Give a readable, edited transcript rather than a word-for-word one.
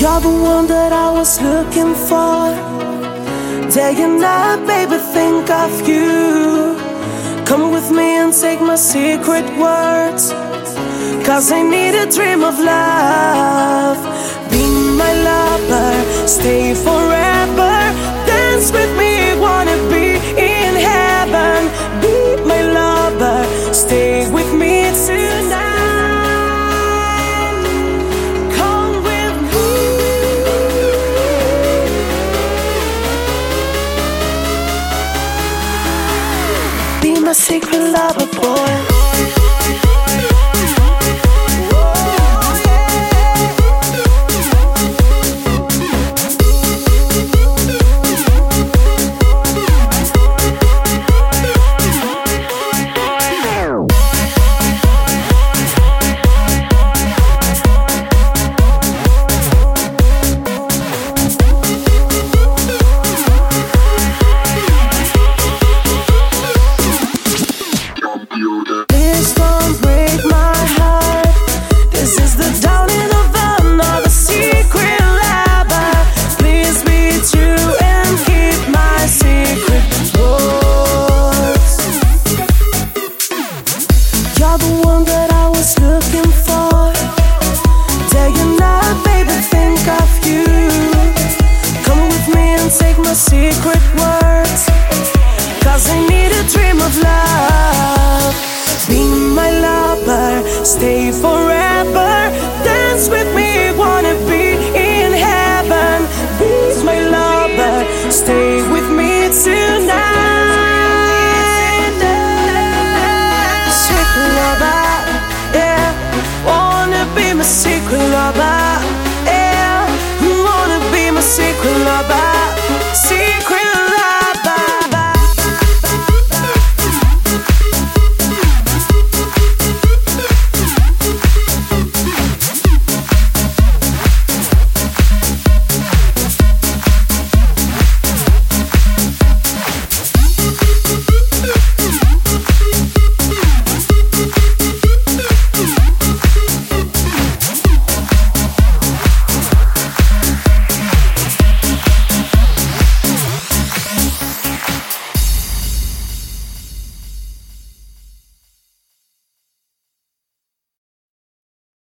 You're the one that I was looking for. Day and night, baby, think of you. Come with me and take my secret words, 'cause I need a dream of love. Be my lover, stay forever. Dance with me, wanna be in heaven. Be my lover, stay with me tonight. My secret lover boy. Secret words, 'cause I need a dream of love. Be my lover, stay forever.